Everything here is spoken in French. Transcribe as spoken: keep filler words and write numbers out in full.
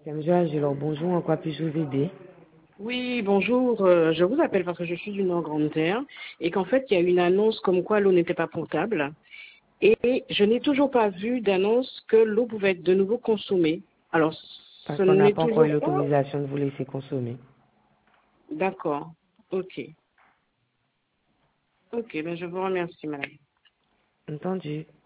C'est monsieur Angelo, bonjour, en quoi puis-je vous aider? Oui, bonjour. euh, je vous appelle parce que je suis du Nord-Grande-Terre et qu'en fait, il y a une annonce comme quoi l'eau n'était pas potable. Et je n'ai toujours pas vu d'annonce que l'eau pouvait être de nouveau consommée. Alors, Parce ce qu'on n'a n'est pas encore eu toujours pas. l'autorisation de vous laisser consommer. D'accord. Ok. Ok, ben je vous remercie, madame. Entendu.